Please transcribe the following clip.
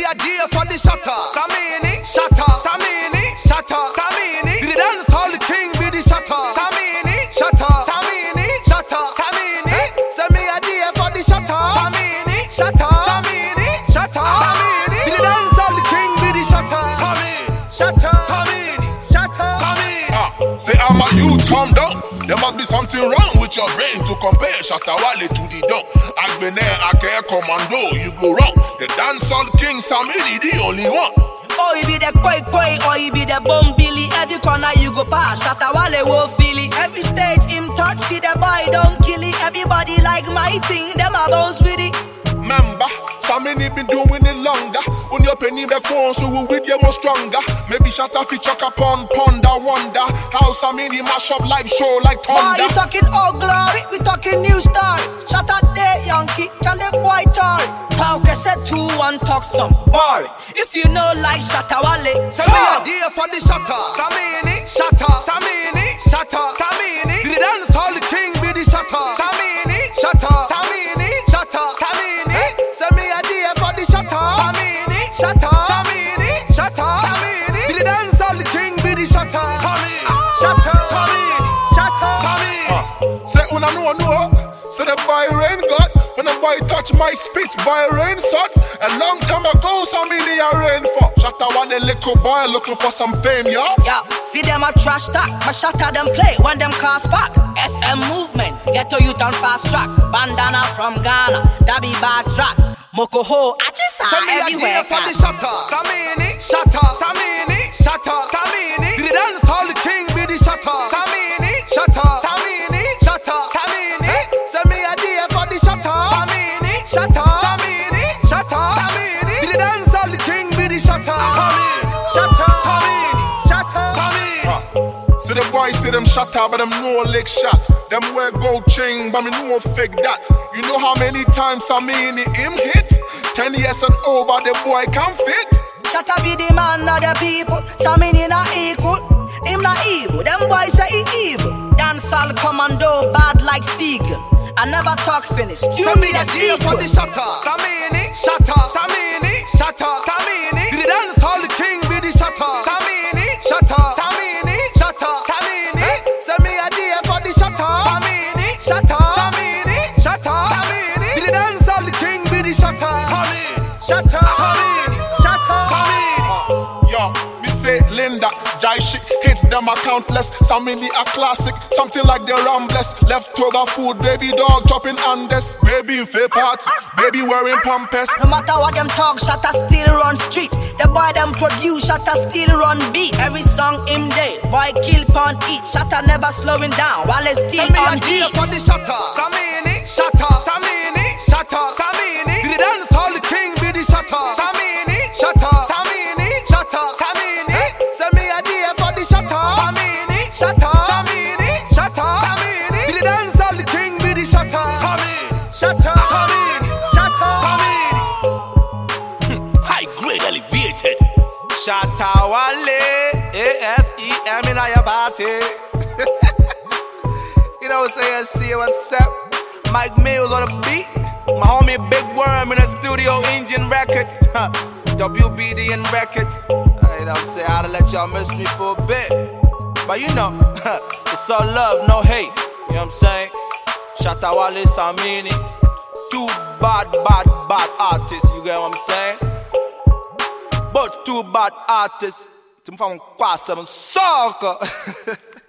a day for the shatter. Samini, shatter. Samini, shatter. Samini, the dance hall king be the shatter. Samini, shatter. Samini, shatter. Samini, send me a day for the shatter. Samini, shatter. Samini, shatter. Samini, the dance hall king be the shatter. Samini, shatter. Samini, shatter. Samini. Say I'm a youth, calm down. There must be something wrong with your brain to compare Shatta Wale to the dog. Agbene Ake Commando, you go wrong. The dancehall king Samini, the only one. Oh, he be the koi, or he be the Billy. Every corner you go past, Shatta Wale won't feel it. Every stage him touch, see the boy don't kill it. Everybody like my thing, them a bounce with it. Member, Samini been doing it longer. When your penny back on, so we with you more stronger. Maybe Shatta fi chuck upon ponder wonder how Samini mash up live show like thunder. Why you talking old glory? We talking new story. Shatta day Yankee, tell them boy Tory. How can say 2-1 talk some boring? If you know like Shatta Wale, send me a day for the shatter. Samini, shatter. Samini, shatter. Samini, the dance hall king be the shatter. Samini, shatter. Samini, shatter. Samini, send me a day for the shatter. Samini, shatter. Samini, shatter. Samini, the dance hall king be the shatter. Samini, shatter. Samini, shatter. Samini. Say when I know. Say the boy rain God. When the boy touch my speech, boy rain suck. A long time ago, Samini a rain for. Shatta Wale little boy looking for some fame, yo. Yeah, see them a trash talk, but Shatta them play when them cars back. SM movement, ghetto youth on fast track. Bandana from Ghana, that be bad track. Mokoho, Achisa, everywhere for the shatter. Samini, shatter. Samini, shatter. Samini, the dance hall king be the shatter. Samini, shatter. Samini, shatter. Samini, send me a day for the shatter. Samini, shatter. Samini, shatter. Samini, the dance hall king be the shatter. Samini, shatter. Samini, shatter. Samini. See the boy see them shatter, but them no leg shot. Them wear gold chain, but me no fake that. You know how many times Samini him hit? 10 years and over, the boy can fit. Shatta be the man of the people. Samini not equal, him not evil. Them boys say he evil. Dancehall commando, bad like seagull. I never talk finish. Send me a day for the shatter. Samini, shatter. Samini, shatter. Samini, the dance hall king be the shatter. Samini, shatter. Samini, shatter. Samini, send me a day for the shatter. Samini, shatter. Samini, shatter. Samini, the dance hall king be the shatter. Samini, shatter. Samini, shatter. Samini. Yo, me say Linda, Jai shit hits them are countless. Samini a classic, something like the Rambless. Leftover food, baby dog chopping Andes. Baby in fair parts, baby wearing Pampers. No matter what them talk, Shatta still run street. The boy them produce, Shatta still run beat. Every song him day, boy kill pon eat. Shatta never slowing down, while it's still on beat. For the shatter. Samini, shatter. Samini, shatter. Samini, the dance hall king be the shatter. Samini, shatter. Samini, shatter. Samini, send me a day for the shatter. Samini, shatter. Samini, shatter. Samini, the dance hall king be the shatter. Samini, shatter. Samini, shatter. Samini. High grade elevated. Shatta Wale, ASEM in your party. You know, say what's up. Mike Mills on the beat. My homie Big Worm in the studio, Engine Records. WBD and Records. You know what I'm saying? I had to let y'all miss me for a bit. But you know, it's all love, no hate. You know what I'm saying? Shatta Wale, Samini. Two bad artists. You get what I'm saying? But two bad artists. From Kwasam Soccer.